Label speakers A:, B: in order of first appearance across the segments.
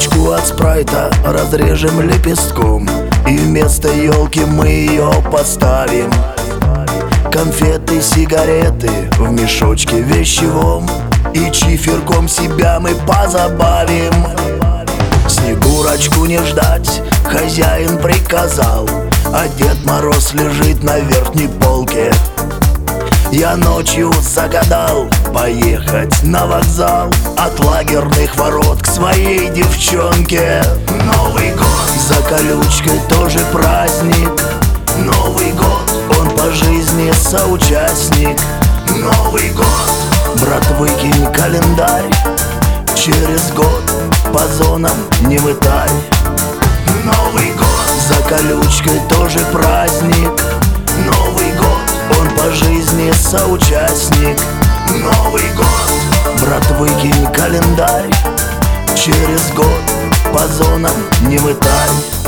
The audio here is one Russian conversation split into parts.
A: Бутылочку от спрайта разрежем лепестком, и вместо елки мы ее поставим. Конфеты, сигареты в мешочке вещевом, и чиферком себя мы позабавим. Снегурочку не ждать, хозяин приказал, а Дед Мороз лежит на верхней полке. Я ночью загадал поехать на вокзал, от лагерных ворот к своей девчонке. Новый год за колючкой тоже праздник. Новый год, он по жизни соучастник. Новый год, брат, выкинь календарь, через год по зонам не мытай. Новый год за колючкой тоже праздник. Новый год, он по жизни соучастник. Новый год, брат, выкинь календарь, через год по зонам не мытай.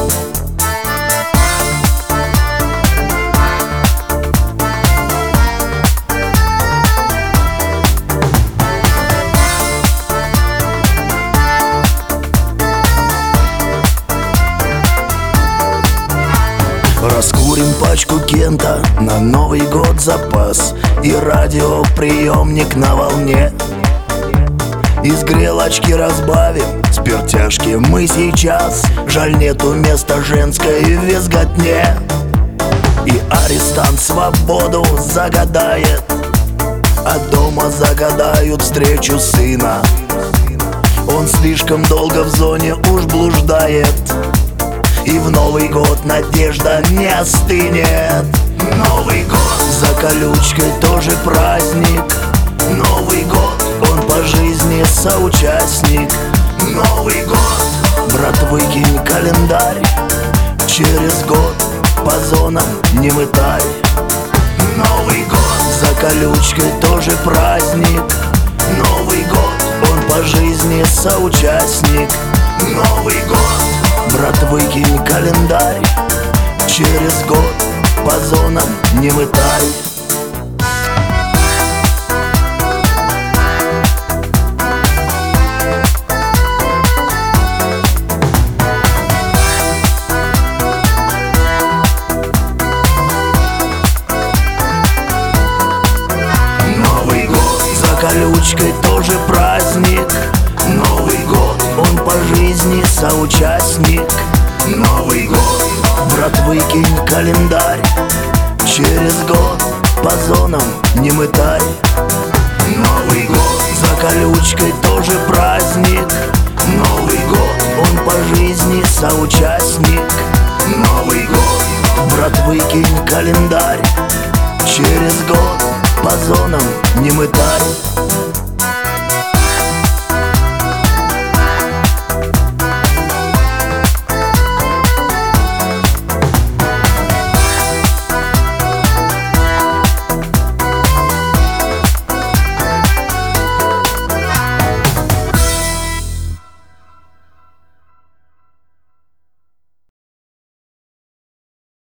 A: Раскурим пачку Кента на Новый год запас, и радиоприемник на волне. Из грелочки разбавим спиртяшки мы сейчас, жаль, нету места женской визготне. И арестант свободу загадает, а дома загадают встречу сына. Он слишком долго в зоне уж блуждает, и в Новый год надежда не остынет. Новый год за колючкой тоже праздник. Новый год, он по жизни соучастник. Новый год, брат, выкинь календарь, через год по зонам не мытай. Новый год за колючкой тоже праздник. Новый год, он по жизни соучастник. Новый год, брат, выкинь календарь, через год по зонам не мытай. Новый год за колючкой тоже праздник. Новый год, он по жизни соучастник. Новый год, брат, выкинь календарь, через год по зонам не мытай. Новый год за колючкой тоже праздник. Новый год, он по жизни соучастник. Новый год, брат, выкинь календарь, через год по зонам не мытай.